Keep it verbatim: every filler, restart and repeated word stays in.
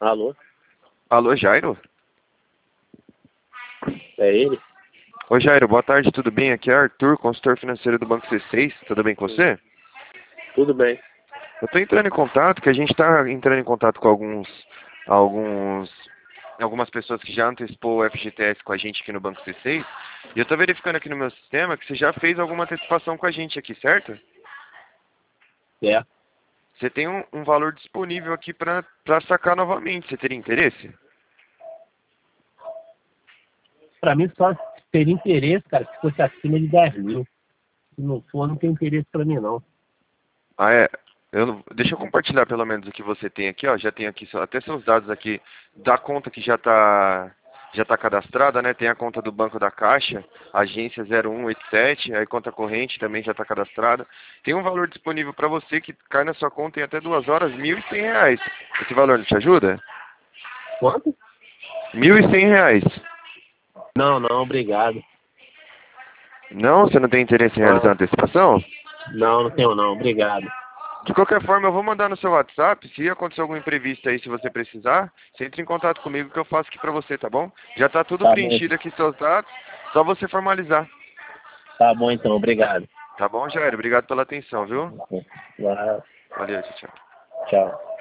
Alô? Alô, Jairo? É ele? Oi, Jairo, boa tarde, tudo bem? Aqui é Arthur, consultor financeiro do Banco C seis, tudo bem com você? Tudo bem. Eu estou entrando em contato, que a gente está entrando em contato com alguns, alguns, algumas pessoas que já antecipou o F G T S com a gente aqui no Banco C seis, e eu estou verificando aqui no meu sistema que você já fez alguma antecipação com a gente aqui, certo? É. Você tem um, um valor disponível aqui para sacar novamente, você teria interesse? Pra mim só teria interesse, cara, se fosse acima de dez mil. Se não for, não tem interesse pra mim, não. Ah, é. Eu, não- deixa eu compartilhar pelo menos o que você tem aqui, ó. Já tem aqui só- até seus dados aqui da conta que já está já tá cadastrada, né? Tem a conta do Banco da Caixa, agência zero um oito sete, aí conta corrente também já está cadastrada. Tem um valor disponível para você que cai na sua conta em até duas horas, mil e cem reais. Esse valor não te ajuda? Quanto? Mil e cem reais. Não, não, obrigado. Não? Você não tem interesse em realizar a Não, antecipação? não, não tenho não, obrigado. De qualquer forma, eu vou mandar no seu WhatsApp. Se acontecer algum imprevisto aí, se você precisar, você entra em contato comigo que eu faço aqui pra você, tá bom? Já tá tudo Tá bom, preenchido aqui, seus dados. Só você formalizar. tá bom então, obrigado. Tá bom, Jair? Obrigado pela atenção, viu? Vai, Valeu, tchau, tchau. tchau.